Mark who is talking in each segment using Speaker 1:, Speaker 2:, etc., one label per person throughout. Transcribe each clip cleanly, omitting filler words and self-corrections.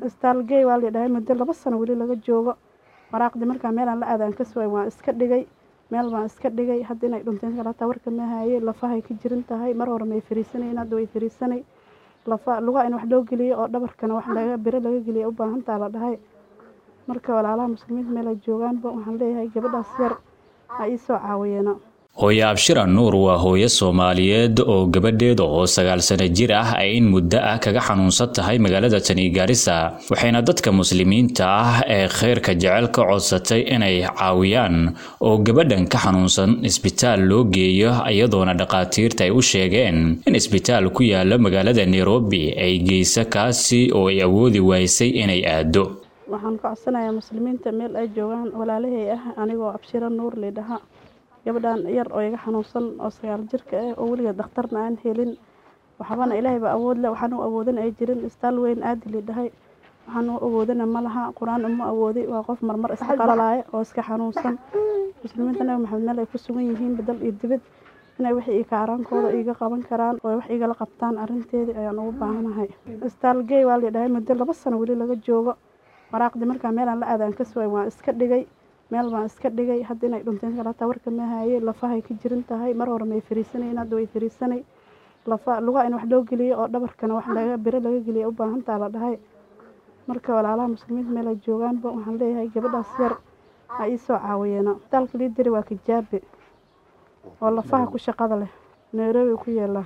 Speaker 1: isbitaalkay waa la dhahay muddo 2 sano wali laga joogo waraaqdi markaa meel aan la aadaan ka soo waan iska dhigay meel baan iska dhigay hadda inay dhunteen kala tawarka ma haye lafahay ka jirin tahay mar hore may fariisanayna hadda way fariisanay lafa luga in wax loo geliyo oo dhabarkana wax laga biro laga geliyo u baahan tahay la dhahay marka walaalaha muslimiinta meel ay joogaan waxaan leeyahay gabadhaas yar ay soo caawiyeen
Speaker 2: hooyo Abshira Nuur waa hooyo Soomaaliyeed oo gabadheeda oo 9 sano jir ah ay in muddo ah kaga xanuunsan tahay magaalada Tani Garissa waxayna dadka muslimiinta ah ee khayrka jecelka codsatay inay caawiyaan oo gabadhan ka xanuunsan isbitaal loo geeyo iyadoona dhaqaatiirta ay u sheegeen in isbitaal ku yaala magaalada Nairobi ay geysa kaasi oo ay awoodi waysay inay aado
Speaker 1: waxaan ka codsanayaa muslimiinta meel ay joogaan walaalahay ah anigoo Abshira Nuur leedaha gabadhan yar oo iga xanuunsan oo 9 jirka ah oo waliga dhakhtarna aan helin waxaana Ilaahay ba awood leh waxaan u awoodin ay jirin isbitaal weyn aad leedahay waxaan u awoodina malaha quraan uma awoodi waa qof marmar iska qalalaay oo iska xanuunsan muslimiintana maxamed meel ay ku sugan yihiin badal iyo dibad inay wixii ka araankooda iga qaban karaan oo wax iga la qabtaan arinteeda ayaan ugu baahanahay isbitaalkay waa la dhahay muddo 2 sano wali laga joogo waraaqdi markaa meel aan la aadaan ka soo waan iska dhigay meel baan iska dhigay hadda inay dhunteen kala tawarka ma haye lafahay ka jirin tahay mar hore may fariisanayna hadda way fariisanay lafa luga in wax loo geliyo oo dhabarkana wax laga biro laga geliyo u baahan tahay la dhahay marka walaalaha muslimiinta meel ay joogaan waxaan leeyahay gabadhaas yar ay soo caawiyeen isbitaalka liidari waa Kijaabe oo lafaha ku shaqada leh Nairobi ku yeela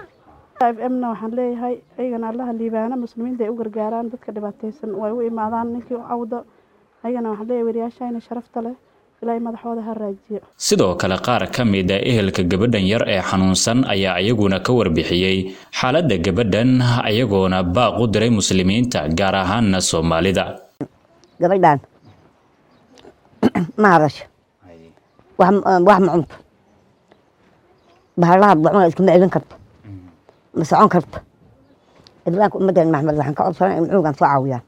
Speaker 1: FM waxaan leeyahay ayagana Allaha liibaana muslimiinta ay u gargaaraan dadka dhibaataysan way u imaadaan ninkii u cawdo ayagana waxaan leeyahay wariyaashaayna sharafta leh ilaahay madaxooda ha raajiyo
Speaker 2: sidoo kale qaar ka mid ah ehelka gabadhan yar ee xanuunsan ayaa ayaguna ka warbixiyay xaaladda gabadhan ayagoona baaq u diray muslimiinta gaar ahaan Soomaalida
Speaker 3: gabadhan maarash wax ma cunto bahalaha ducuna isku macalin karto ma socon karto islaamka ummadan Maxamed waxaan ka codsanay in cunugan soo caawiyaan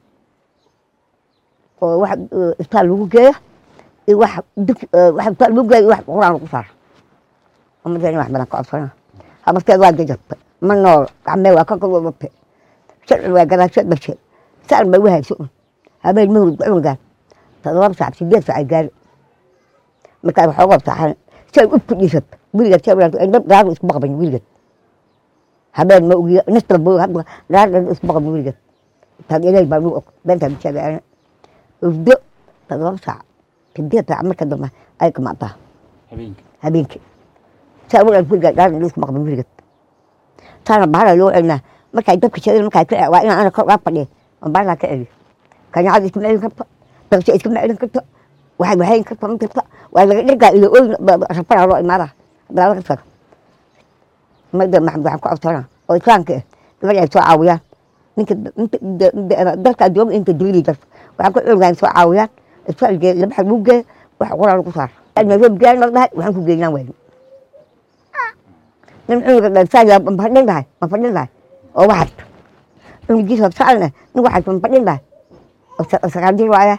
Speaker 3: oo wax isbitaal lagu geeyo iyo wax isbitaal lagu geeyo wax quraan ku saar ummadan Maxamed ka codsanay habaskeed waa jajabta ma nool gacmee waa ka qodobta sharci waa garaashad bashay saar ma wahayso habeen mawlid cunugan tadawab saac 8 saac gaar marka waxa ugu taxan shay u kudisad wiliga jawrad ay dad isku baqban wiliga habeen ma ugu nastra buu hadda gaar isku baqban wiliga taagay baa loo banta bishaga ufdo tadawab saac 8 saac marka dambe ay ka maata habeenki sawir wiliga gaar isku baqban wiliga taana baa loo cilna marka dadka shaqada marka ka waa in aan ka fadhiyo baa la ka celi kan yaad isku meel karto dadka isku meel karto waxay ka tamta waa laga dhigaa iyo rafaa loo imaada dalal ka soo mada Maxamed waxaan ku codsanaa oo islaamka gabadha soo caawiyaan ninka dadka joog inta dulli dadka waxaan ku ogaan soo caawiyaan isbitaalka laba xabuuge wax quraan ku saar ana roob gaan la dhahay waxaan ku geeyaan weyn nin uga dhansaya ma fadhin lahay oo waxaad unjiisa saalna nin waxaad ma fadhin lahay oo saqaadi waaya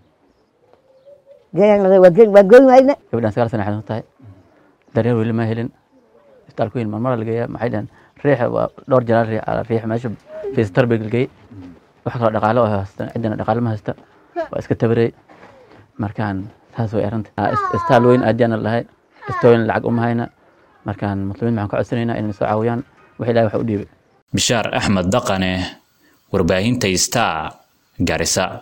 Speaker 3: gabadhan
Speaker 4: 9 sano xanuun tahay dareer weli ma helin isbitaalku in marmar la geeyaa maxay dhan riix waa dhowr jeer riix meesha fiistar begelgay wax kala dhaqaale oo haystaan cidina dhaqaale ma haysta waa iska tabaray markaan taas way arrinta isbitaal weyn aadiyana lahay istooyin lacag uma hayna markaan muslimiin maxaan ka codsanaynaa inay soo caawiyaan wax Ilaahay wax u dhiibay
Speaker 2: Bishaar Axmed Daqane warbaahinta Star Garissa